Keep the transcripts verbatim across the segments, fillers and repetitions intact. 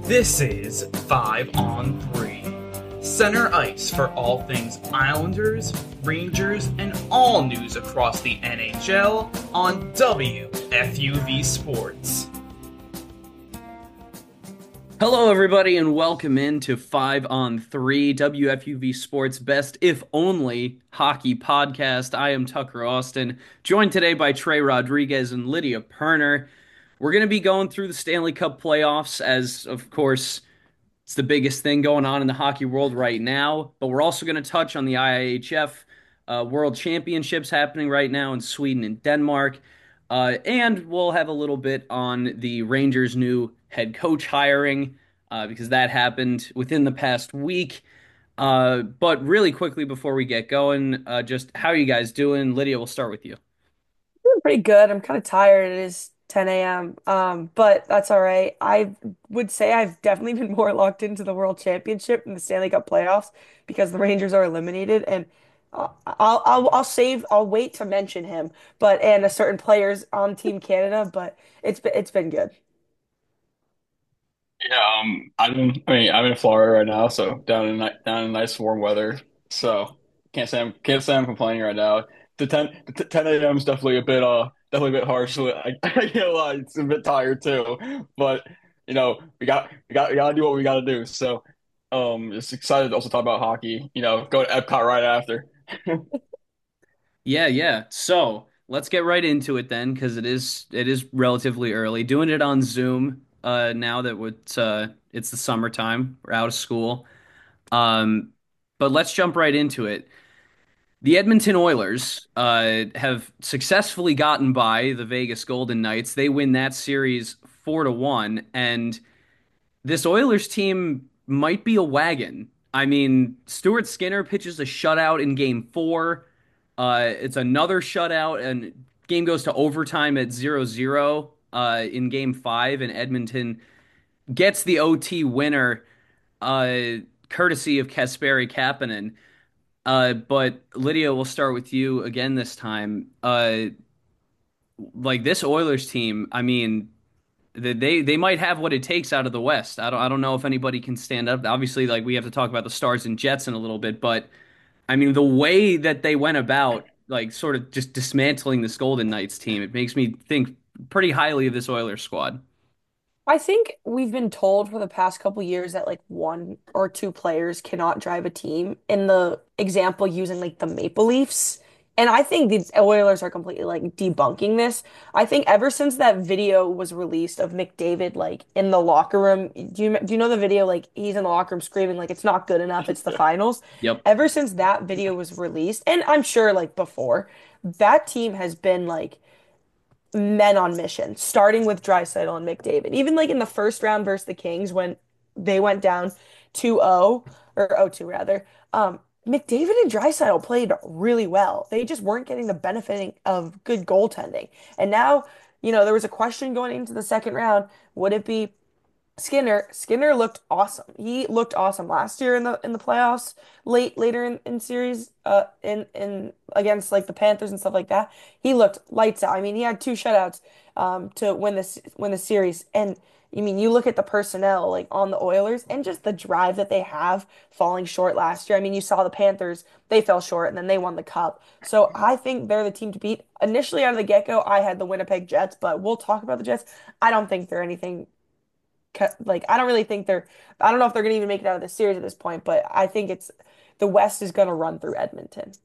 This is five on three. Center ice for all things Islanders, Rangers, and all news across the N H L on W F U V Sports. Hello, everybody, and welcome in to five on three, W F U V Sports' best, if only, hockey podcast. I am Tucker Austin, joined today by Trey Rodriguez and Lydia Perner. We're going to be going through the Stanley Cup playoffs, as, of course, it's the biggest thing going on in the hockey world right now. But we're also going to touch on the I I H F uh, World Championships happening right now in Sweden and Denmark. Uh, and we'll have a little bit on the Rangers' new head coach hiring uh, because that happened within the past week. Uh, but really quickly before we get going, uh, just how are you guys doing? Lydia, we'll start with you. Doing pretty good. I'm kind of tired. It is ten a m. Um, but that's all right. I would say I've definitely been more locked into the World Championship and the Stanley Cup playoffs because the Rangers are eliminated, and uh, I'll I'll I'll save. I'll wait to mention him, but and a certain players on Team Canada. But it's been it's been good. Yeah, um, I'm in, I mean, I'm in Florida right now, so down in ni- down in nice warm weather. So can't say I'm can't say I'm complaining right now. The ten the ten a m is definitely a bit uh definitely a bit harsh. So I, I can't lie, it's a bit tired too. But you know, we got we got we gotta do what we gotta do. So um, just excited to also talk about hockey. You know, go to Epcot right after. Yeah, yeah. So let's get right into it then, because it is it is relatively early. Doing it on Zoom uh, now that it's uh, it's the summertime. We're out of school. Um, but let's jump right into it. The Edmonton Oilers uh, have successfully gotten by the Vegas Golden Knights. They win that series four to one, and this Oilers team might be a wagon. I mean, Stuart Skinner pitches a shutout in game four. Uh, it's another shutout, and game goes to overtime at zero zero uh, in game five, and Edmonton gets the O T winner, uh, courtesy of Kasperi Kapanen. Uh, but Lydia, we'll start with you again this time. Uh, like this Oilers team, I mean, they they they might have what it takes out of the West. I don't I don't know if anybody can stand up. Obviously, like we have to talk about the Stars and Jets in a little bit, but I mean the way that they went about like sort of just dismantling this Golden Knights team, it makes me think pretty highly of this Oilers squad. I think we've been told for the past couple years that like one or two players cannot drive a team. In the example using like the Maple Leafs. And I think the Oilers are completely like debunking this. I think ever since that video was released of McDavid like in the locker room, do you do you know the video like he's in the locker room screaming like it's not good enough, it's the finals. Yep. Ever since that video was released, and I'm sure like before, that team has been like men on mission, starting with Draisaitl and McDavid. Even like in the first round versus the Kings when they went down two zero or oh two rather. Um, McDavid and Draisaitl played really well. They just weren't getting the benefiting of good goaltending. And now, you know, there was a question going into the second round. Would it be Skinner, Skinner looked awesome. He looked awesome last year in the in the playoffs, late later in, in series, uh, in in against like the Panthers and stuff like that. He looked lights out. I mean, he had two shutouts um to win this win the series. And I mean, you look at the personnel like on the Oilers and just the drive that they have falling short last year. I mean, you saw the Panthers, they fell short and then they won the cup. So I think they're the team to beat. Initially out of the get-go, I had the Winnipeg Jets, but we'll talk about the Jets. I don't think they're anything like I don't really think they're I don't know if they're gonna even make it out of the series at this point, but I think it's the West is gonna run through Edmonton.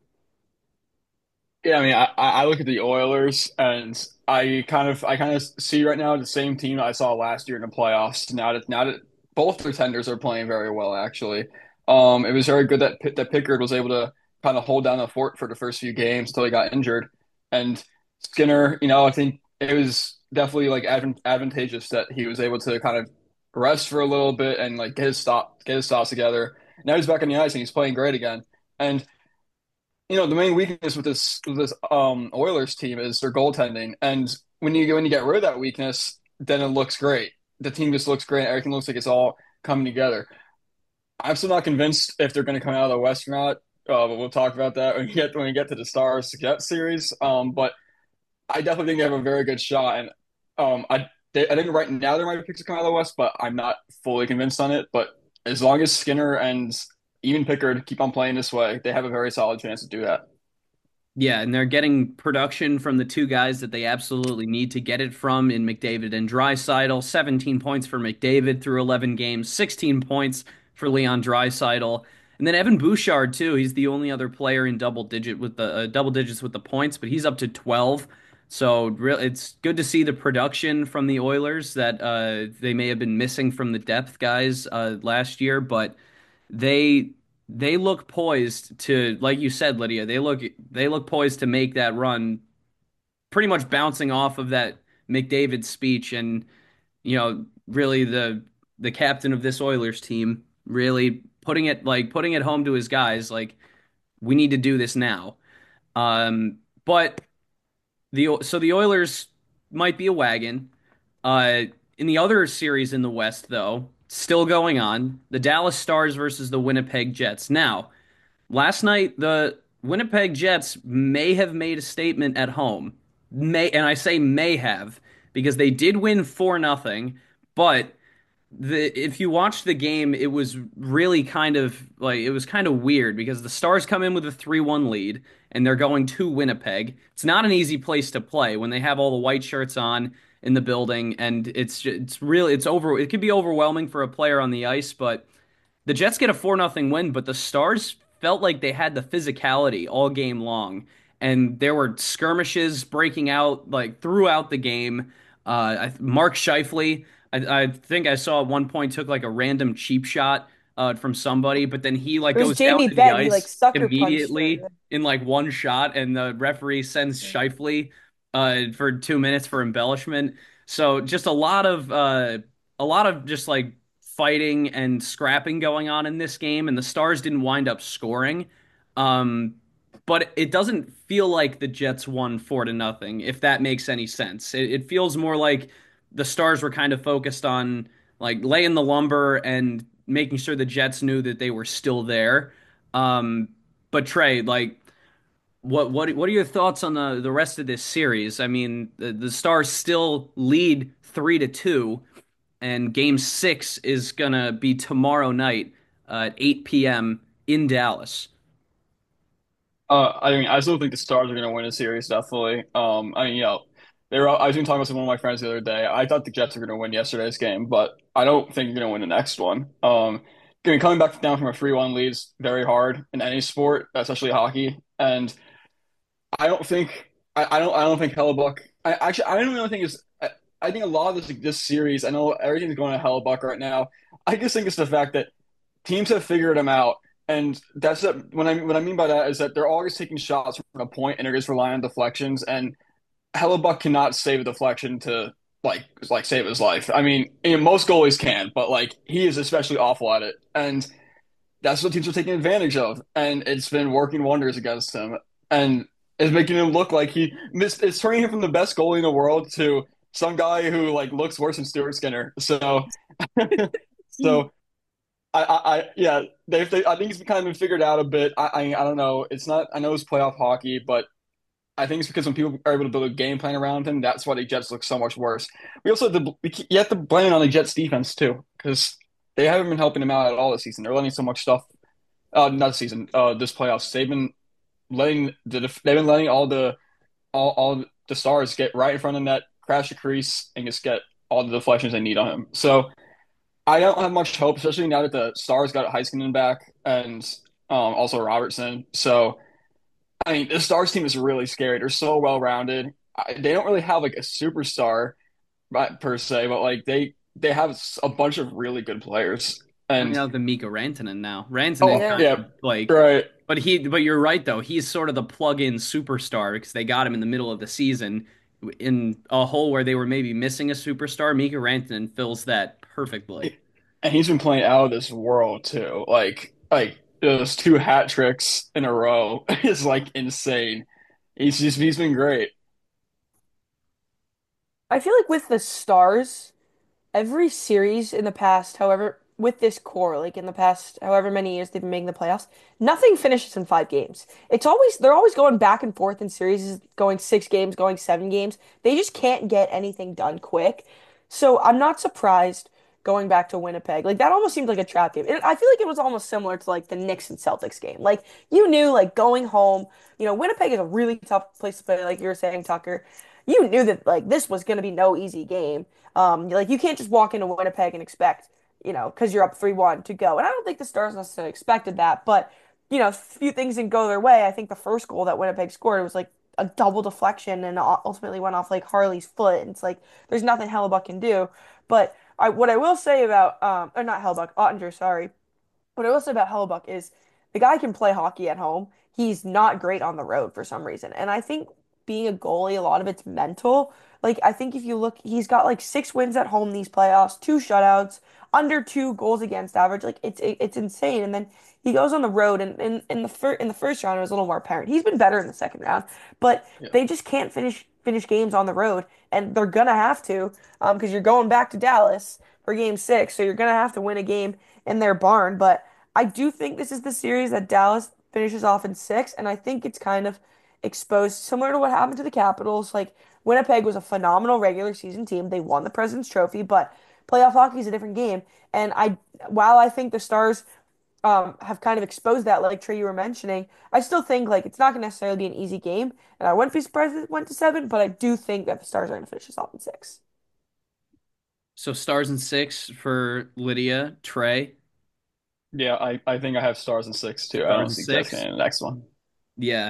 Yeah, I mean, I, I look at the Oilers and I kind of I kind of see right now the same team I saw last year in the playoffs. Now that now that both pretenders are playing very well, actually, um, it was very good that P- that Pickard was able to kind of hold down the fort for the first few games until he got injured. And Skinner, you know, I think it was definitely like advan advantageous that he was able to kind of rest for a little bit and like get his stop get his stops together. Now he's back on the ice and he's playing great again. And you know, the main weakness with this with this um Oilers team is their goaltending. And when you when you get rid of that weakness, then it looks great. The team just looks great. Everything looks like it's all coming together. I'm still not convinced if they're going to come out of the West or not. Uh, but we'll talk about that when we get when we get to the Stars Jets series. Um, but I definitely think they have a very good shot. And um, I they, I think right now there might be picks to come out of the West, but I'm not fully convinced on it. But as long as Skinner and even Pickard keep on playing this way, they have a very solid chance to do that. Yeah, and they're getting production from the two guys that they absolutely need to get it from in McDavid and Draisaitl. seventeen points for McDavid through eleven games, sixteen points for Leon Draisaitl. And then Evan Bouchard too. He's the only other player in double digit with the uh, double digits with the points, but he's up to twelve. So real, it's good to see the production from the Oilers that uh, they may have been missing from the depth guys uh, last year, but they they look poised to, like you said, Lydia, they look they look poised to make that run, pretty much bouncing off of that McDavid speech, and you know, really the the captain of this Oilers team really putting it like putting it home to his guys, like we need to do this now. Um, but the so the Oilers might be a wagon. Uh, in the other series in the West, though, still going on, the Dallas Stars versus the Winnipeg Jets. Now, last night, the Winnipeg Jets may have made a statement at home. May, and I say may have because they did win four nothing, but the if you watch the game, it was really kind of like it was kind of weird because the Stars come in with a three one lead and they're going to Winnipeg. It's not an easy place to play when they have all the white shirts on in the building, and it's it's really it's over it could be overwhelming for a player on the ice, but the Jets get a four nothing win, but the Stars felt like they had the physicality all game long. And there were skirmishes breaking out like throughout the game. Uh, Mark Scheifele, I, I think I saw at one point took like a random cheap shot uh, from somebody, but then he like It was goes down Jamie to the Benn. He like ice sucker punched immediately him. in like one shot, and the referee sends Scheifele uh, for two minutes for embellishment. So just a lot of uh, a lot of just like fighting and scrapping going on in this game, and the Stars didn't wind up scoring. Um, but it doesn't feel like the Jets won four to nothing, if that makes any sense. It, it feels more like the Stars were kind of focused on like laying the lumber and making sure the Jets knew that they were still there. Um, but Trey, like, what what what are your thoughts on the the rest of this series? I mean, the, the Stars still lead three to two, and Game Six is gonna be tomorrow night uh, at eight p m in Dallas. Uh, I mean, I still think the Stars are going to win a series, definitely. Um, I mean, you know, they were. I was even talking with one of my friends the other day. I thought the Jets were going to win yesterday's game, but I don't think you're going to win the next one. Um, I mean, coming back down from a three one lead is very hard in any sport, especially hockey. And I don't think I, I don't I don't think Hellebuck. I actually I don't really think it's. I, I think a lot of this this series. I know everything's going to Hellebuck right now. I just think it's the fact that teams have figured him out, and that's a, what I what I mean by that is that they're always taking shots from a point, and they're just relying on deflections. And Hellebuck cannot save a deflection to like like save his life. I mean, you know, most goalies can, but like he is especially awful at it, and that's what teams are taking advantage of, and it's been working wonders against him, and it's making him look like he missed. It's turning him from the best goalie in the world to some guy who like looks worse than Stuart Skinner. So, so I, I, I yeah, they've, they, I think it's kind of been figured out a bit. I, I, I don't know. It's not. I know it's playoff hockey, but I think it's because when people are able to build a game plan around him, that's why the Jets look so much worse. We also have to, you have to blame it on the Jets defense too, because they haven't been helping him out at all this season. They're letting so much stuff. Uh, not this season. Uh, this playoffs. They've been letting the they've been letting all the all all the Stars get right in front of the net, crash the crease, and just get all the deflections they need on him. So I don't have much hope, especially now that the Stars got Heiskanen back and um, also Robertson. So I mean, the Stars team is really scary. They're so well rounded. They don't really have like a superstar, right, per se, but like they they have a bunch of really good players. I mean, And out the Mika Rantanen now. oh Rantanen Yeah. kind yeah, of like, right. but he, but you're right though. He's sort of the plug-in superstar because they got him in the middle of the season in a hole where they were maybe missing a superstar. Mika Rantanen fills that perfectly. And he's been playing out of this world too. Like like those two hat tricks in a row is like insane. He's just he's been great. I feel like with the Stars, every series in the past, however, with this core, like in the past, however many years they've been making the playoffs, nothing finishes in five games. It's always they're always going back and forth in series, going six games, going seven games. They just can't get anything done quick. So I'm not surprised going back to Winnipeg. Like that almost seemed like a trap game. It, I feel like it was almost similar to like the Knicks and Celtics game. Like you knew like going home, you know, Winnipeg is a really tough place to play, like you were saying, Tucker. You knew that like this was going to be no easy game. Um, like you can't just walk into Winnipeg and expect, you know, because you're up three one to go. And I don't think the Stars necessarily expected that, but you know, a few things didn't go their way. I think the first goal that Winnipeg scored was like a double deflection and ultimately went off like Harley's foot. And it's like there's nothing Hellebuck can do. But I, what I will say about, um, or not Hellebuck, Ottinger, sorry. What I will say about Hellebuck is the guy can play hockey at home. He's not great on the road for some reason. And I think being a goalie, a lot of it's mental. Like, I think if you look, he's got like six wins at home these playoffs, two shutouts, under two goals against average. Like, it's it, it's insane. And then he goes on the road, and in, in the first in the first round, it was a little more apparent. He's been better in the second round, but Yeah. they just can't finish finish games on the road, and they're gonna have to, um, because you're going back to Dallas for game six, so you're gonna have to win a game in their barn. But I do think this is the series that Dallas finishes off in six, and I think it's kind of exposed, similar to what happened to the Capitals. Like Winnipeg was a phenomenal regular season team. They won the President's Trophy, but playoff hockey is a different game. And I, while I think the Stars um, have kind of exposed that, like Trey, you were mentioning, I still think like it's not going to necessarily be an easy game, and I wouldn't be surprised if it went to seven. But I do think that the Stars are going to finish this off in six. So Stars and six for Lydia, Trey. Yeah, I, I think I have Stars and six too. I Stars don't and see Jets six. getting the next one. Yeah.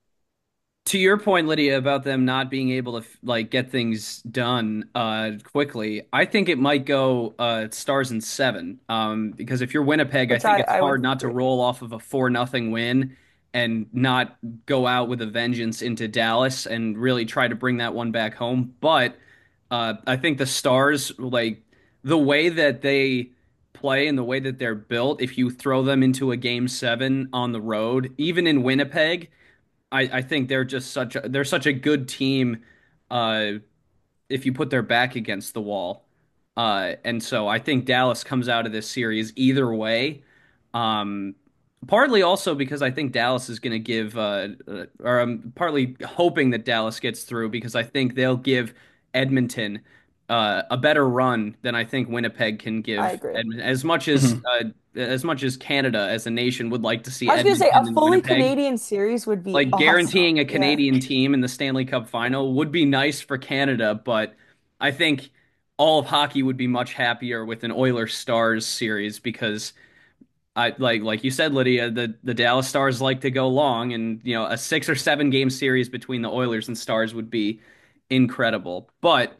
To your point, Lydia, about them not being able to like get things done uh quickly, I think it might go uh Stars and seven. Um, because if you're Winnipeg, I Which think I, it's I would hard not to agree. roll off of a four nothing win and not go out with a vengeance into Dallas and really try to bring that one back home. But uh I think the Stars, like the way that they play and the way that they're built, if you throw them into a game seven on the road, even in Winnipeg. I, I think they're just such a they're such a good team uh if you put their back against the wall. Uh and so I think Dallas comes out of this series either way. Um Partly also because I think Dallas is going to give uh uh, or I'm partly hoping that Dallas gets through because I think they'll give Edmonton uh a better run than I think Winnipeg can I give agree. Edmonton. As much as Mhm. uh as much as Canada as a nation would like to see I was gonna say a Edmonton and fully Winnipeg, Canadian series would be like awesome. guaranteeing a Yeah. Canadian team in the Stanley Cup final would be nice for Canada, but I think all of hockey would be much happier with an Oilers Stars series because I like like you said, Lydia, the the Dallas Stars like to go long, and you know a six or seven game series between the Oilers and Stars would be incredible. But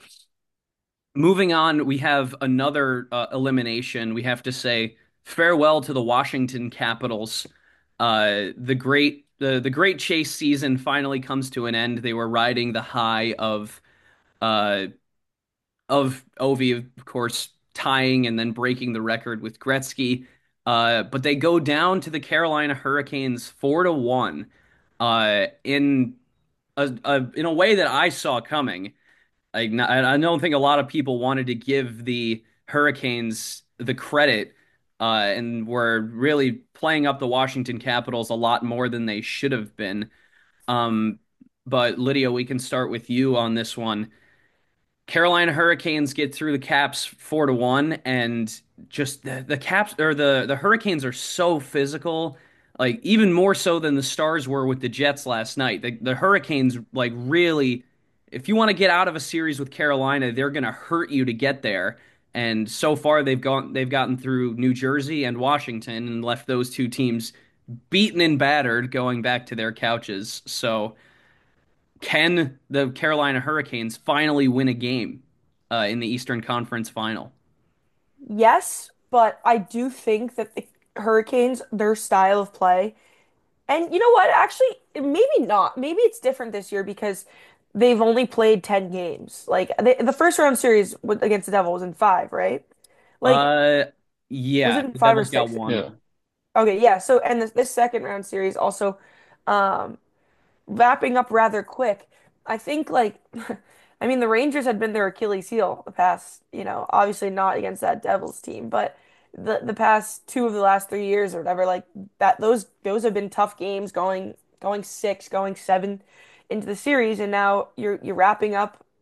moving on, we have another uh, elimination. We have to say farewell to the Washington Capitals. Uh, the great the the great chase season finally comes to an end. They were riding the high of uh of Ovi, of course, tying and then breaking the record with Gretzky. Uh, but they go down to the Carolina Hurricanes four to one. Uh, in a, a in a way that I saw coming. I, I don't think a lot of people wanted to give the Hurricanes the credit, uh, and were really playing up the Washington Capitals a lot more than they should have been. Um, but Lydia, we can start with you on this one. Carolina Hurricanes get through the Caps four to one, and just the, the Caps or the the Hurricanes are so physical, like even more so than the Stars were with the Jets last night. The the Hurricanes like really, if you want to get out of a series with Carolina, they're gonna hurt you to get there. And so far they've gone they've gotten through New Jersey and Washington and left those two teams beaten and battered going back to their couches. So can the Carolina Hurricanes finally win a game uh, in the Eastern Conference Final? Yes, but I do think that the Hurricanes, their style of play, and you know what? Actually, maybe not. Maybe it's different this year because they've only played ten games. Like the, the first round series with, against the Devils was in five, right? Like, Uh, was yeah, it in the five or Devils got six? one. Yeah. Okay, yeah. So, and this, this second round series also, um, wrapping up rather quick. I think like I mean the Rangers had been their Achilles heel the past, you know, obviously not against that Devils team, but the the past two of the last three years or whatever, like that those those have been tough games going going six, going seven into the series, and now you're you're wrapping up.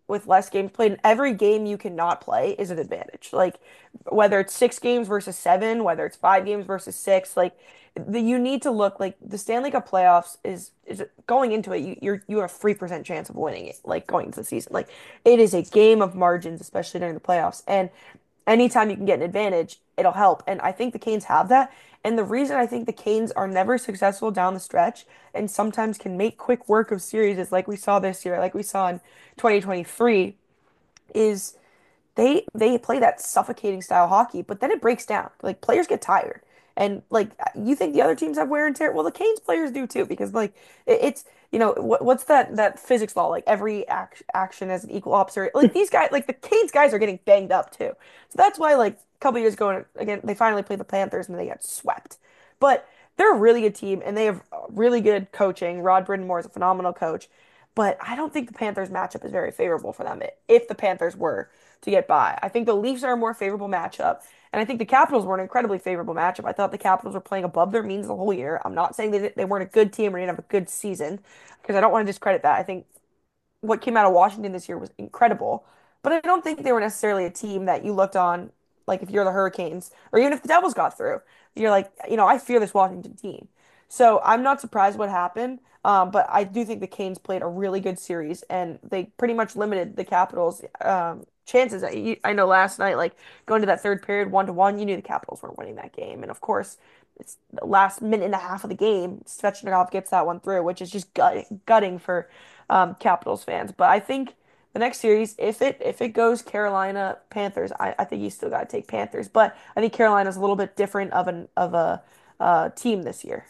with less games played, and every game you cannot play is an advantage. Like whether it's six games versus seven, whether it's five games versus six, like the, you need to look like the Stanley Cup playoffs is is going into it. You you're you have a three percent chance of winning it, like going into the season. Like it is a game of margins, especially during the playoffs. And anytime you can get an advantage, it'll help. And I think the Canes have that. And the reason I think the Canes are never successful down the stretch and sometimes can make quick work of series is like we saw this year, like we saw in twenty twenty-three, is they they play that suffocating style hockey, but then it breaks down. Like players get tired. And like you think the other teams have wear and tear? Well, the Canes players do too, because like it, it's you know what, what's that that physics law? Like every act, action has an equal opposite. Like these guys, like the Canes guys are getting banged up too. So that's why like a couple years ago again they finally played the Panthers and they got swept. But they're a really good team and they have really good coaching. Rod Brind'Amour is a phenomenal coach, but I don't think the Panthers matchup is very favorable for them if the Panthers were to get by. I think the Leafs are a more favorable matchup, and I think the Capitals were an incredibly favorable matchup. I thought the Capitals were playing above their means the whole year. I'm not saying they, they weren't a good team or didn't have a good season, because I don't want to discredit that. I think what came out of Washington this year was incredible. But I don't think they were necessarily a team that you looked on, like if you're the Hurricanes, or even if the Devils got through, you're like, you know, I fear this Washington team. So I'm not surprised what happened. Um, but I do think the Canes played a really good series, and they pretty much limited the Capitals' um, chances. I, I know last night, like going to that third period, one to one, you knew the Capitals weren't winning that game, and of course, it's the last minute and a half of the game. Svechnikov gets that one through, which is just gut, gutting for um, Capitals fans. But I think the next series, if it if it goes Carolina Panthers, I, I think you still got to take Panthers. But I think Carolina's a little bit different of an of a uh, team this year.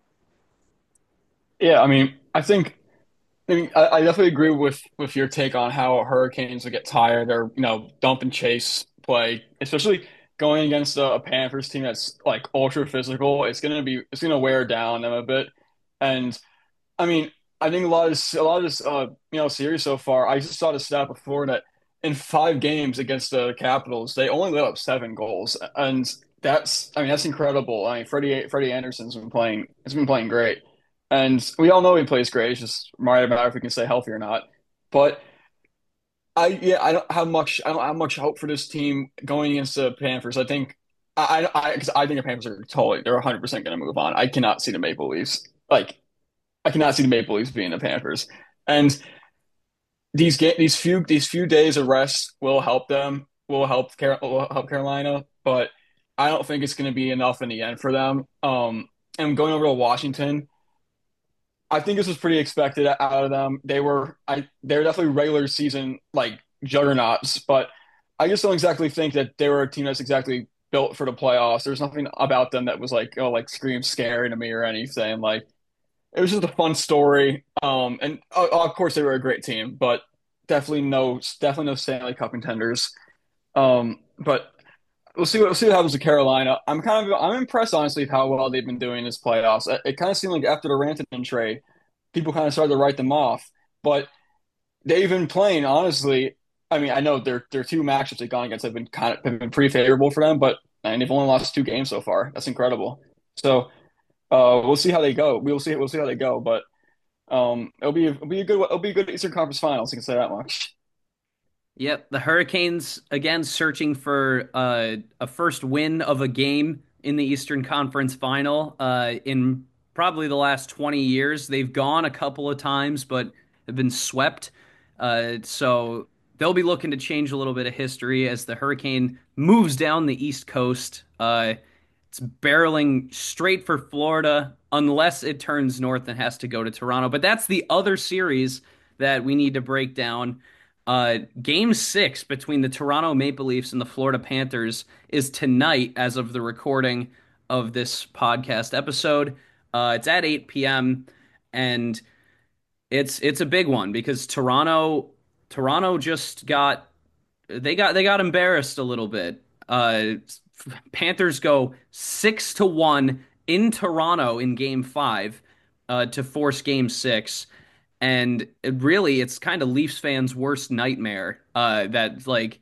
Yeah, I mean, I think I mean, I, I definitely agree with with your take on how Hurricanes will get tired or you know dump and chase play, especially going against a, a Panthers team that's like ultra physical. It's gonna be it's gonna wear down them a bit, and I mean, I think a lot of this, a lot of this uh you know series so far. I just saw the stat before that in five games against the Capitals, they only let up seven goals, and that's I mean that's incredible. I mean, Freddie Freddie Anderson's been playing has been playing great. And we all know he plays great. It's just a matter if we can stay healthy or not. But I yeah, I don't have much I don't have much hope for this team going against the Panthers. I think I I because I, I think the Panthers are totally they're one hundred percent going to move on. I cannot see the Maple Leafs like I cannot see the Maple Leafs being the Panthers. And these ga- these few these few days of rest will help them. Will help Car- will help Carolina, but I don't think it's going to be enough in the end for them. Um, and going over to Washington. I think this was pretty expected out of them. They were I they're definitely regular season like juggernauts, but I just don't exactly think that they were a team that's exactly built for the playoffs. There's nothing about them that was like, oh, like scream scary to me or anything. Like it was just a fun story. Um, and uh, of course they were a great team, but definitely no definitely no Stanley Cup contenders. Um, but we'll see what we'll see what happens to Carolina. I'm kind of I'm impressed honestly with how well they've been doing this playoffs. It, it kind of seemed like after the Rantanen trade, people kind of started to write them off, but they've been playing honestly. I mean, I know their their two matchups they've gone against have been kind of have been pretty favorable for them, but and they've only lost two games so far. That's incredible. So uh, we'll see how they go. We'll see we'll see how they go, but um, it'll be it'll be a good it'll be a good Eastern Conference Finals. I can say that much. Yep, the Hurricanes again searching for uh, a first win of a game in the Eastern Conference Final uh, in probably the last twenty years. They've gone a couple of times, but have been swept. Uh, so they'll be looking to change a little bit of history as the Hurricane moves down the East Coast. Uh, it's barreling straight for Florida unless it turns north and has to go to Toronto. But that's the other series that we need to break down. Uh, game six between the Toronto Maple Leafs and the Florida Panthers is tonight as of the recording of this podcast episode. Uh, it's at eight p m and it's it's a big one because Toronto Toronto just got they got they got embarrassed a little bit. Uh, Panthers go six to one in Toronto in Game Five uh, to force Game Six, and it really it's kind of Leafs fans' worst nightmare. Uh, that like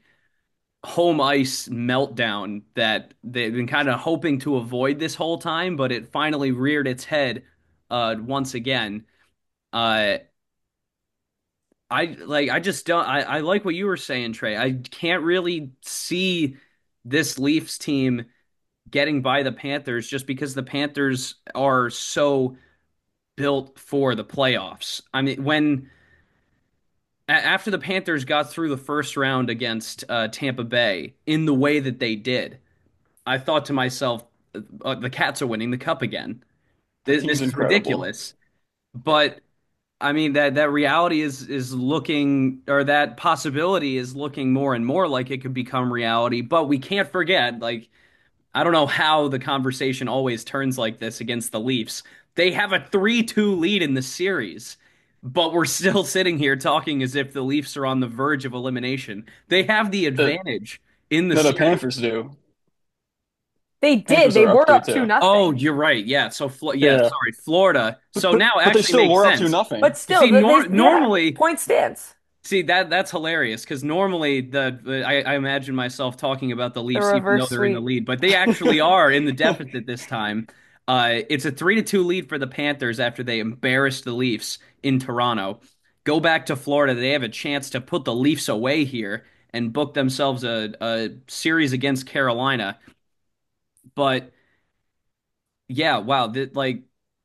home ice meltdown that they've been kind of hoping to avoid this whole time, but it finally reared its head uh, once again. Uh, I like I just don't I, I like what you were saying, Trey. I can't really see this Leafs team getting by the Panthers just because the Panthers are so built for the playoffs. I mean, when after the Panthers got through the first round against uh, Tampa Bay in the way that they did, I thought to myself, uh, the Cats are winning the cup again. That This, team's this is incredible. ridiculous. But I mean that that reality is is looking, or that possibility is looking more and more like it could become reality. But we can't forget, like, I don't know how the conversation always turns like this against the Leafs. They have a three two lead in the series, but we're still sitting here talking as if the Leafs are on the verge of elimination. They have the The advantage in the no, the series. Panthers do. They did. Panthers They are up were three up two two. Oh, nothing. you're right. Yeah. So, Flo yeah, Yeah, sorry, Florida. but So but now but they actually still makes were up two sense. But nothing. still, See, th- nor they yeah, normally, point stands. see that that's hilarious because normally the, the I, I imagine myself talking about the The Leafs even though reverse they're in the sweep. lead, but they actually are in the deficit this time. Uh, it's a three to two lead for the Panthers after they embarrassed the Leafs in Toronto. Go back to Florida; they have a chance to put the Leafs away here and book themselves a, a series against Carolina. But yeah, wow, th like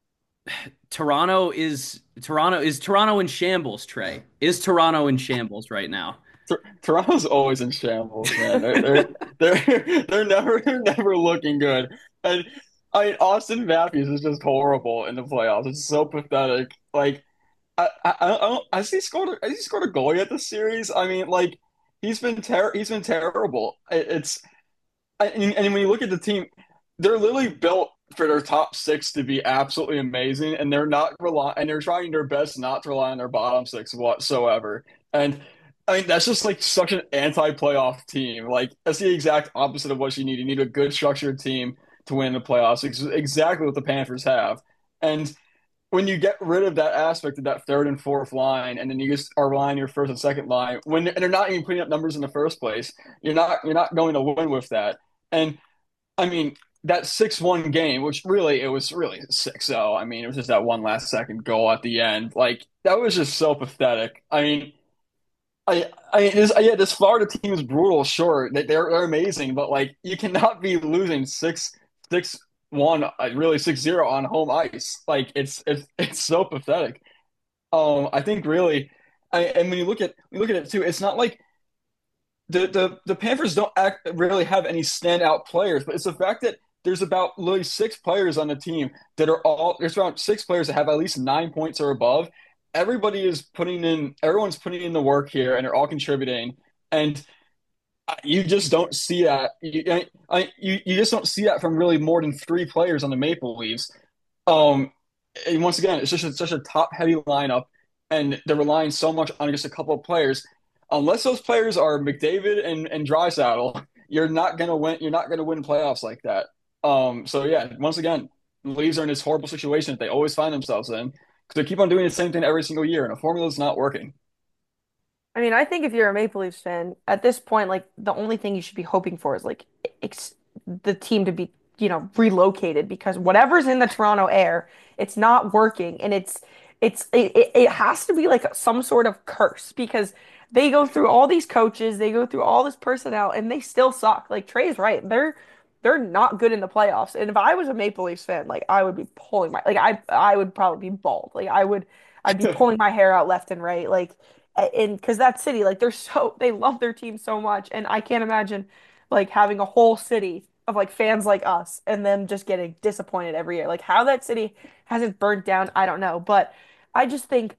Toronto is Toronto is Toronto in shambles, Trey. Is Toronto in shambles right now? Tor- Toronto's always in shambles, man. They're they're they're they're never they're never looking good. And I mean, Austin Matthews is just horrible in the playoffs. It's so pathetic. Like I I, I don't has he scored a, has he scored a goal yet this series? I mean, like he's been ter he's been terrible. It, it's and, and when you look at the team, they're literally built for their top six to be absolutely amazing, and they're not rely and they're trying their best not to rely on their bottom six whatsoever. And I mean, that's just like such an anti-playoff team. Like that's the exact opposite of what you need. You need a good structured team to win the playoffs. It's exactly what the Panthers have. And when you get rid of that aspect of that third and fourth line, and then you just are relying on your first and second line, when and they're not even putting up numbers in the first place, you're not you're not going to win with that. And I mean, that six one game, which really, it was really six oh. I mean, it was just that one last second goal at the end. Like, that was just so pathetic. I mean, I, I mean, this, yeah, this Florida team is brutal, sure. They, they're, they're amazing, but like, you cannot be losing six, six, one, uh, really six zero on home ice. Like, it's, it's, it's so pathetic. Um, I think really, I, and when you look at, when you look at it too, it's not like the the the Panthers don't act really have any standout players, but it's the fact that there's about literally six players on the team that are all there's around six players that have at least nine points or above. Everybody is putting in everyone's putting in the work here and they're all contributing. And you just don't see that. You, I, you you just don't see that from really more than three players on the Maple Leafs. Um, and once again, it's just a, such a top heavy lineup, and they're relying so much on just a couple of players. Unless those players are McDavid and and Draisaitl, you're not gonna win. You're not gonna win playoffs like that. Um, so yeah, once again, the Leafs are in this horrible situation that they always find themselves in because they keep on doing the same thing every single year, and the formula's not working. I mean, I think if you're a Maple Leafs fan, at this point, like the only thing you should be hoping for is like ex the team to be, you know, relocated because whatever's in the Toronto air, it's not working, and it's it's it, it it has to be like some sort of curse because they go through all these coaches, they go through all this personnel, and they still suck. Like Trey's right, they're they're not good in the playoffs. And if I was a Maple Leafs fan, like I would be pulling my like I I would probably be bald. Like I would I'd be pulling my hair out left and right. Like and because that city, like they're so they love their team so much, and I can't imagine like having a whole city of like fans like us and them just getting disappointed every year. Like how that city hasn't burnt down, I don't know, but I just think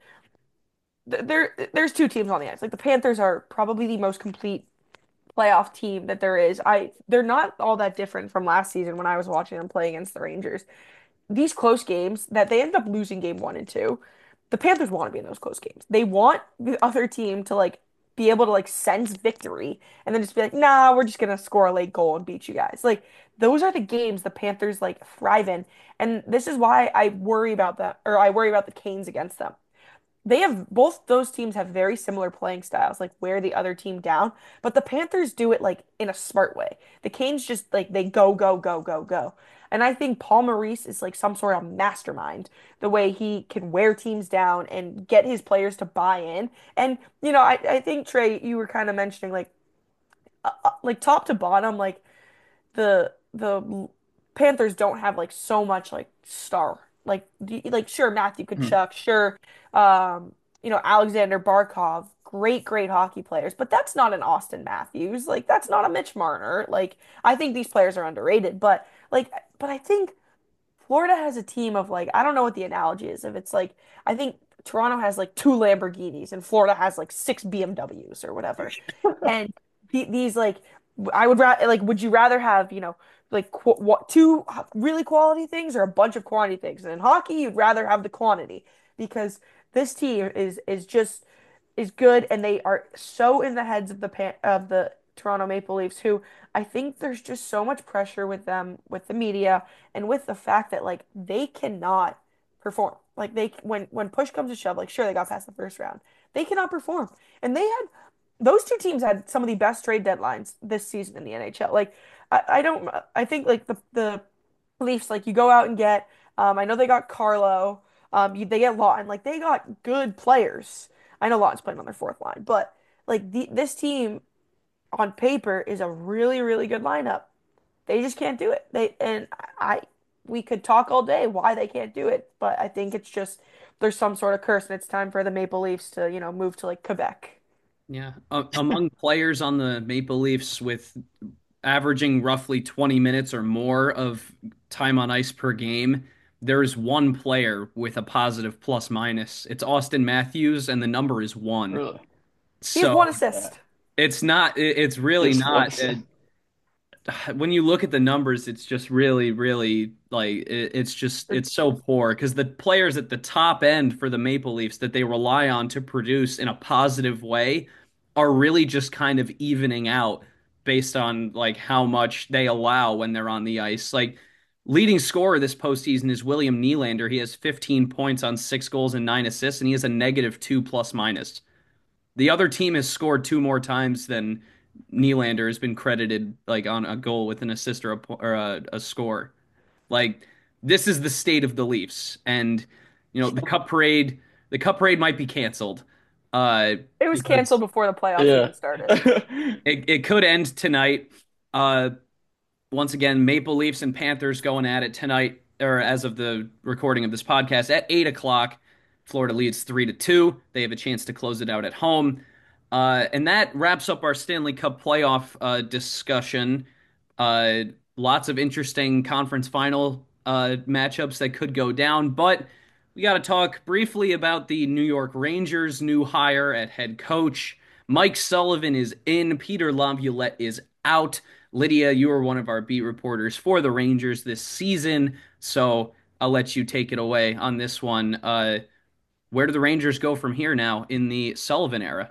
th there there's two teams on the ice. Like the Panthers are probably the most complete playoff team that there is. I they're not all that different from last season when I was watching them play against the Rangers. These close games that they end up losing game one and two, the Panthers want to be in those close games. They want the other team to like be able to like sense victory and then just be like, nah, we're just gonna score a late goal and beat you guys. Like those are the games the Panthers like thrive in. And this is why I worry about that, or I worry about the Canes against them. they have both those teams have very similar playing styles, like wear the other team down, but the Panthers do it like in a smart way. The Canes just like they go, go, go, go, go. And I think Paul Maurice is like some sort of mastermind, the way he can wear teams down and get his players to buy in. And, you know, I, I think Trey, you were kind of mentioning like uh, uh, like top to bottom, like the the Panthers don't have like so much like star. Like d- like sure Matthew Hmm. Tkachuk, sure um you know Alexander Barkov, great great hockey players, but that's not an Austin Matthews. Like that's not a Mitch Marner. Like I think these players are underrated, but like but I think Florida has a team of like I don't know what the analogy is. If it's like I think Toronto has like two Lamborghinis and Florida has like six B M Ws or whatever. And th these like I would rather like would you rather have, you know, like qu what two really quality things or a bunch of quantity things? And in hockey, you'd rather have the quantity because this team is is just is good and they are so in the heads of the pan of the Toronto Maple Leafs who I think there's just so much pressure with them with the media and with the fact that like they cannot perform. Like they when when push comes to shove, like sure they got past the first round. They cannot perform. And they had those two teams had some of the best trade deadlines this season in the N H L. Like I, I don't I think like the the Leafs like you go out and get um I know they got Carlo, um you, they get Lawton, like they got good players. I know Lawton's playing on their fourth line, but like the, this team on paper is a really really good lineup. They just can't do it. They and I we could talk all day why they can't do it, but I think it's just there's some sort of curse and it's time for the Maple Leafs to, you know, move to like Quebec. Yeah. A among players on the Maple Leafs with averaging roughly twenty minutes or more of time on ice per game, there's one player with a positive plus minus. It's Austin Matthews, and the number is one. Really? He has So one Yeah. assist. it's not, it- it's really Just one. not. uh, when you look at the numbers, it's just really, really like it, it's just it's so poor because the players at the top end for the Maple Leafs that they rely on to produce in a positive way are really just kind of evening out based on like how much they allow when they're on the ice. Like leading scorer this postseason is William Nylander. He has fifteen points on six goals and nine assists, and he has a negative two plus minus. The other team has scored two more times than Nylander has been credited like on a goal with an assist or a, or a, a score. Like this is the state of the Leafs, and you know the Cup parade. The Cup parade might be canceled uh, It was canceled because before the playoffs Yeah. even started. it, it could end tonight. Uh, once again, Maple Leafs and Panthers going at it tonight, or as of the recording of this podcast, at eight o'clock. Florida leads three to two. They have a chance to close it out at home. Uh, and that wraps up our Stanley Cup playoff uh, discussion. Uh, lots of interesting conference final uh, matchups that could go down, but we got to talk briefly about the New York Rangers' new hire at head coach. Mike Sullivan is in, Peter Laviolette is out. Lydia, you are one of our beat reporters for the Rangers this season, so I'll let you take it away on this one. Uh, where do the Rangers go from here now in the Sullivan era?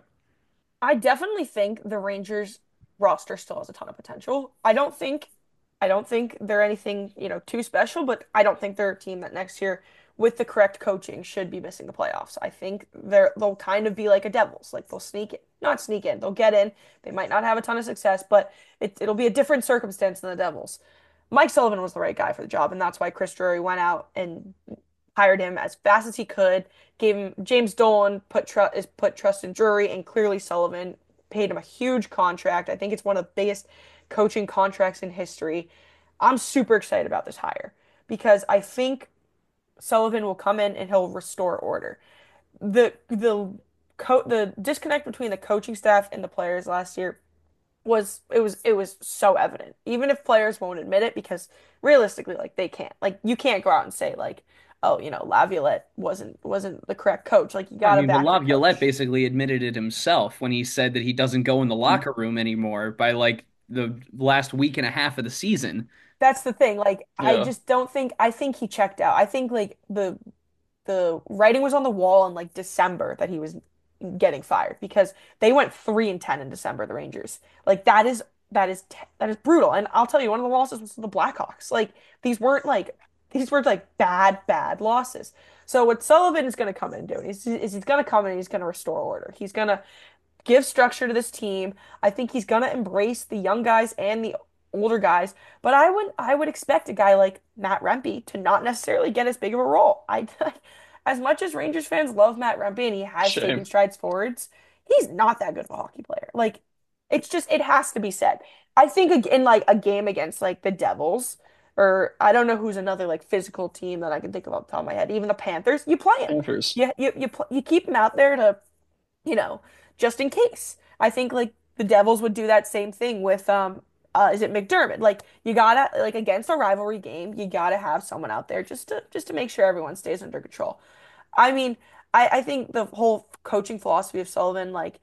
I definitely think the Rangers roster still has a ton of potential. I don't think I don't think they're anything, you know, too special, but I don't think they're a team that next year with the correct coaching should be missing the playoffs. I think they're they'll kind of be like a Devils, like they'll sneak in, not sneak in, they'll get in. They might not have a ton of success, but it, it'll be a different circumstance than the Devils. Mike Sullivan was the right guy for the job, and that's why Chris Drury went out and hired him as fast as he could, gave him James Dolan put tr is put trust in Drury, and clearly Sullivan paid him a huge contract. I think it's one of the biggest coaching contracts in history. I'm super excited about this hire because I think Sullivan will come in and he'll restore order. The the co the disconnect between the coaching staff and the players last year was it was it was so evident. Even if players won't admit it, because realistically, like they can't. Like you can't go out and say like, oh, you know, Laviolette wasn't wasn't the correct coach. Like you I gotta mean, but back your Laviolette coach. basically admitted it himself when he said that he doesn't go in the locker room anymore by like the last week and a half of the season. That's the thing. Like I Yeah. just don't think I think he checked out. I think like the the writing was on the wall in like December that he was getting fired because they went three and ten in December, the Rangers. Like that is that is te- that is brutal. And I'll tell you, one of the losses was to the Blackhawks. Like these weren't like these were like bad, bad losses. So what Sullivan is going to come in and do is, is he's going to come in and he's going to restore order. He's going to give structure to this team. I think he's going to embrace the young guys and the older guys. But I would I would expect a guy like Matt Rempe to not necessarily get as big of a role. I as much as Rangers fans love Matt Rempe and he has Shame. taken strides forwards, he's not that good of a hockey player. Like it's just it has to be said. I think in like a game against like the Devils or I don't know who's another like physical team that I can think of off the top of my head. Even the Panthers, you play him. Panthers. You you you, pl you keep him out there to you know, just in case. I think like the Devils would do that same thing with um uh is it McDermott? Like you gotta like against a rivalry game, you gotta have someone out there just to just to make sure everyone stays under control. I mean, I, I think the whole coaching philosophy of Sullivan, like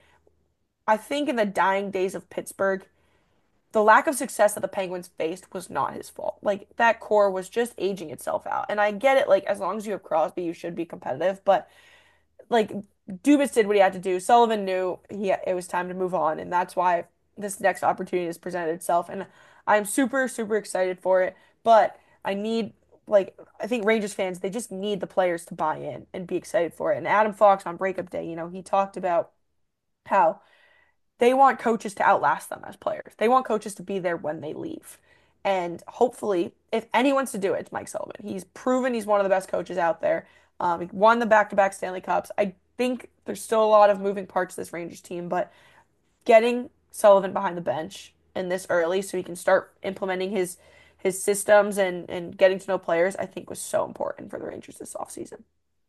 I think in the dying days of Pittsburgh, the lack of success that the Penguins faced was not his fault. Like that core was just aging itself out. And I get it, like as long as you have Crosby, you should be competitive, but like Dubas did what he had to do. Sullivan knew he it was time to move on, and that's why this next opportunity has presented itself. And I'm super, super excited for it. But I need like I think Rangers fans, they just need the players to buy in and be excited for it. And Adam Fox on breakup day, you know, he talked about how they want coaches to outlast them as players. They want coaches to be there when they leave. And hopefully, if anyone's to do it, it's Mike Sullivan. He's proven he's one of the best coaches out there. Um, he won the back-to-back Stanley Cups. I think there's still a lot of moving parts to this Rangers team, but getting Sullivan behind the bench and this early so he can start implementing his his systems and and getting to know players, I think was so important for the Rangers this offseason.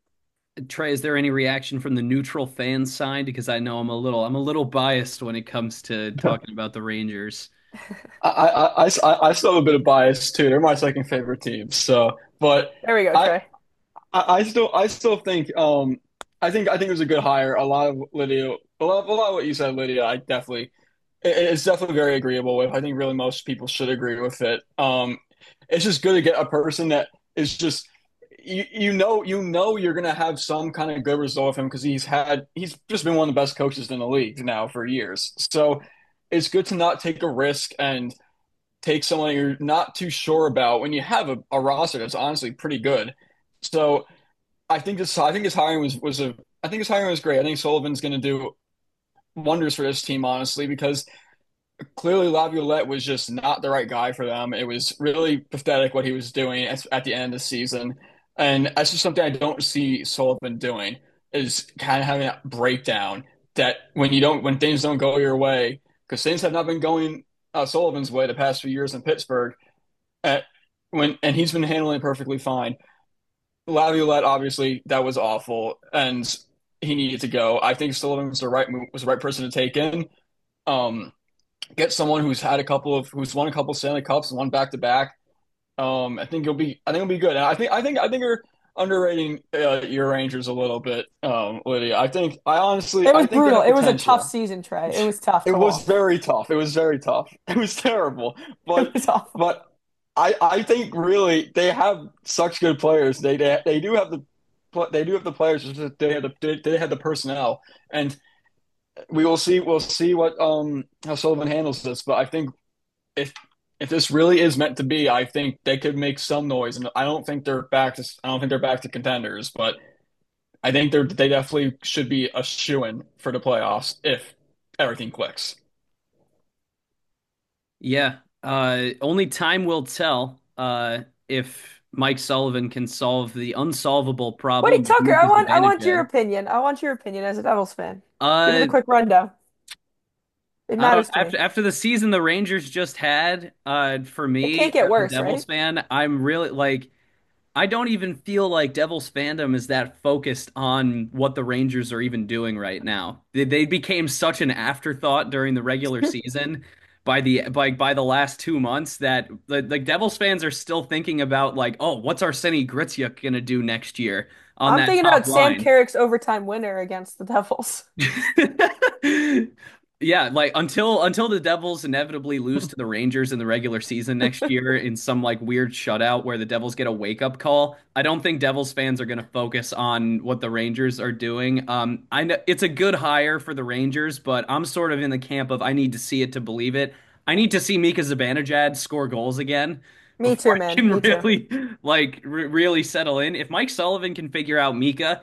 Trey, is there any reaction from the neutral fan side? Because I know I'm a little I'm a little biased when it comes to talking about the Rangers. I, I, I, I still have a bit of bias too. They're my second favorite team. So, but There we go, I, Trey. I, I still I still think um I think I think it was a good hire. A lot of Lydia, a lot, a lot of what you said, Lydia, I definitely it- it's definitely very agreeable with. I think really most people should agree with it. Um, it's just good to get a person that is just you you know you know you're gonna have some kind of good result with him because he's had he's just been one of the best coaches in the league now for years. So it's good to not take a risk and take someone you're not too sure about when you have a, a roster that's honestly pretty good. So I think this I think his hiring was was a I think his hiring was great. I think Sullivan's going to do wonders for this team, honestly, because clearly Laviolette was just not the right guy for them. It was really pathetic what he was doing at, at the end of the season, and that's just something I don't see Sullivan doing. Is kind of having that breakdown that when you don't when things don't go your way, because things have not been going uh, Sullivan's way the past few years in Pittsburgh. At when and he's been handling it perfectly fine. Laviolette, obviously, that was awful, and he needed to go. I think Sullivan was the right move, was the right person to take in. Um, get someone who's had a couple of who's won a couple Stanley Cups, won back to back. Um, I think you'll be. I think it'll be good. And I think. I think. I think you're underrating uh, your Rangers a little bit, um, Lydia. I think. I honestly. It I was think they brutal. have It was a tough potential. season, Trey. It was tough It to was watch. very tough. It was very tough. It was terrible. It But was awful. but I I think really they have such good players. They they, they do have the they do have the players. It's just They have the they, they have the personnel, and we will see we'll see what um how Sullivan handles this. But I think if if this really is meant to be, I think they could make some noise. And I don't think they're back to I don't think they're back to contenders, but I think they're they definitely should be a shoo-in for the playoffs if everything clicks. Yeah, uh, only time will tell uh, if Mike Sullivan can solve the unsolvable What do you, problem of Tucker? I Mika want I want your Zibanejad. opinion. I want your opinion as a Devils fan. Give me the Uh, quick rundown. It I don't matters to me. after after the season the Rangers just had, uh, for It me can't get as a worse, Devils right? fan, I'm really like I don't even feel like Devils fandom is that focused on what the Rangers are even doing right now. They, they became such an afterthought during the regular season by the by by the last two months that the, the Devils fans are still thinking about like, oh, what's Arseny Griciuk gonna do next year on I'm that thinking top about Sam line? Carrick's overtime winner against the Devils. Yeah, like until until the Devils inevitably lose to the Rangers in the regular season next year in some like weird shutout where the Devils get a wake-up call, I don't think Devils fans are going to focus on what the Rangers are doing. Um, I know it's a good hire for the Rangers, but I'm sort of in the camp of I need to see it to believe it. I need to see Mika Zibanejad score goals again Me before too, I man. can Me too. really like re really settle in. If Mike Sullivan can figure out Mika,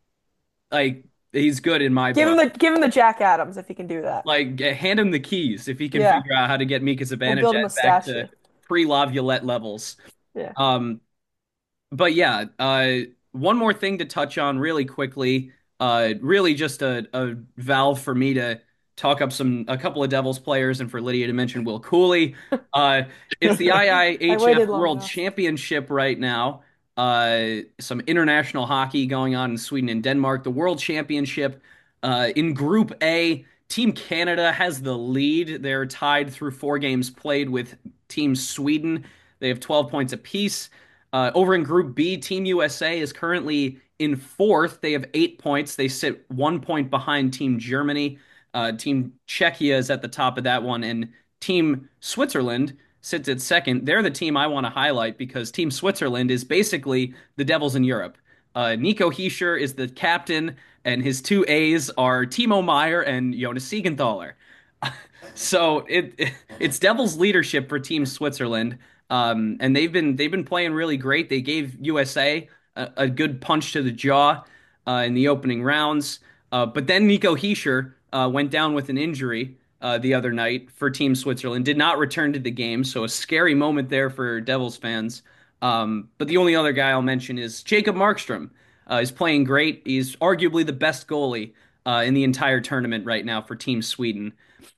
like he's good in my Give him book. the give him the Jack Adams if he can do that. Like g- hand him the keys if he can Yeah, figure out how to get Mika we'll build him a Zibanejad back statue. to pre-Laviolette levels. Yeah. Um, but yeah, uh, one more thing to touch on really quickly. Uh, really just a, a valve for me to talk up some a couple of Devils players and for Lydia to mention Will Cooley. Uh, it's the I I I H F waited long World enough. Championship right now. Uh, some international hockey going on in Sweden and Denmark. The World Championship uh, in Group A. Team Canada has the lead. They're tied through four games played with Team Sweden. They have twelve points apiece. Uh, over in Group B, Team U S A is currently in fourth. They have eight points. They sit one point behind Team Germany. Uh, Team Czechia is at the top of that one, and Team Switzerland sits at second. They're the team I want to highlight because Team Switzerland is basically the Devils in Europe. Uh, Nico Hischier is the captain, and his two A's are Timo Meyer and Jonas Siegenthaler. So it, it it's Devils leadership for Team Switzerland. Um, and they've been they've been playing really great. They gave U S A a, a good punch to the jaw uh, in the opening rounds. Uh, but then Nico Hischier uh, went down with an injury uh, the other night for Team Switzerland. Did not return to the game, so a scary moment there for Devils fans. Um, but the only other guy I'll mention is Jacob Markstrom. Uh, he's playing great. He's arguably the best goalie uh, in the entire tournament right now for Team Sweden.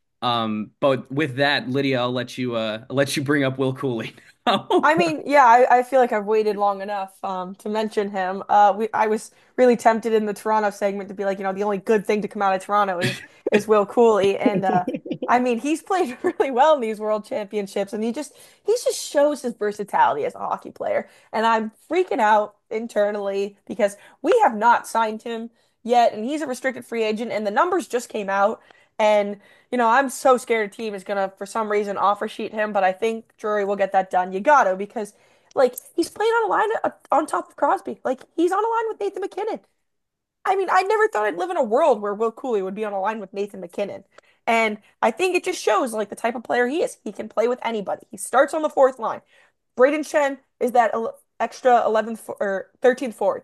Um, but with that, Lydia, I'll let you uh, I'll let you bring up Will Cooley. I mean, yeah, I, I feel like I've waited long enough um, to mention him. Uh, we, I was really tempted in the Toronto segment to be like, you know, the only good thing to come out of Toronto is is Will Cooley, and uh, I mean, he's played really well in these World Championships, and he just he just shows his versatility as a hockey player. And I'm freaking out internally because we have not signed him yet, and he's a restricted free agent, and the numbers just came out, and you know, I'm so scared a team is gonna, for some reason, offer sheet him, but I think Drury will get that done. You gotta, because like he's playing on a line uh, on top of Crosby. Like he's on a line with Nathan MacKinnon. I mean, I never thought I'd live in a world where Will Cooley would be on a line with Nathan MacKinnon. And I think it just shows like the type of player he is. He can play with anybody. He starts on the fourth line. Braden Shen is that el- extra eleventh or thirteenth forward.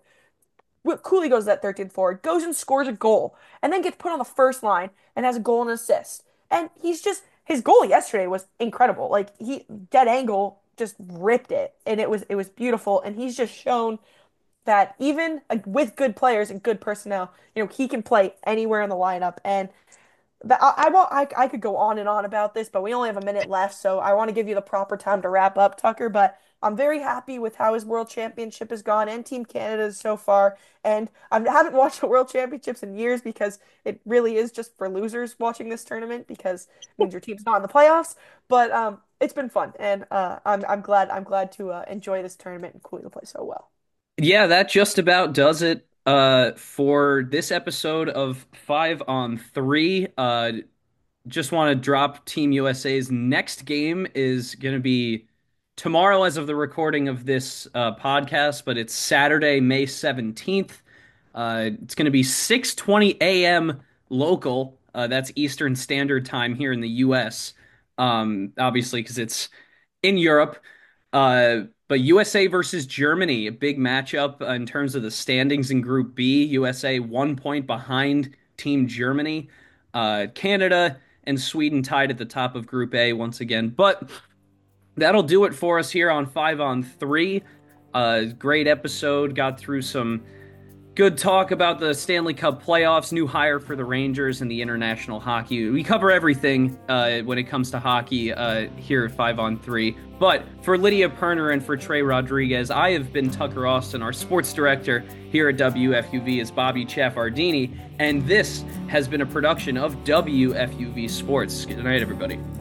Cooley goes to that thirteenth forward, goes and scores a goal, and then gets put on the first line and has a goal and assist. And he's just his goal yesterday was incredible. Like he dead angle just ripped it, and it was it was beautiful. And he's just shown that even uh, with good players and good personnel, you know, he can play anywhere in the lineup. And but I, I won't. I, I could go on and on about this, but we only have a minute left, so I want to give you the proper time to wrap up, Tucker. But I'm very happy with how his World Championship has gone and Team Canada's so far. And I haven't watched the World Championships in years because it really is just for losers watching this tournament because it means your team's not in the playoffs. But um, it's been fun, and uh, I'm I'm glad I'm glad to uh, enjoy this tournament and Cooley to play so well. Yeah, that just about does it uh, for this episode of Five on Three. Uh, just want to drop Team U S A's next game is going to be tomorrow as of the recording of this uh, podcast, but it's Saturday, May seventeenth. Uh, it's going to be six twenty a m local. Uh, that's Eastern Standard Time here in the U S. Um, obviously, because it's in Europe. Uh, but U S A versus Germany, a big matchup in terms of the standings in Group B. U S A one point behind Team Germany. Uh, Canada and Sweden tied at the top of Group A once again. But that'll do it for us here on Five on Three. Uh, great episode. Got through some good talk about the Stanley Cup playoffs, new hire for the Rangers, and the international hockey. We cover everything uh, when it comes to hockey uh, here at Five on Three. But for Lydia Perner and for Trey Rodriguez, I have been Tucker Austin. Our sports director here at W F U V is Bobby Chaffardini, and this has been a production of W F U V Sports. Good night, everybody.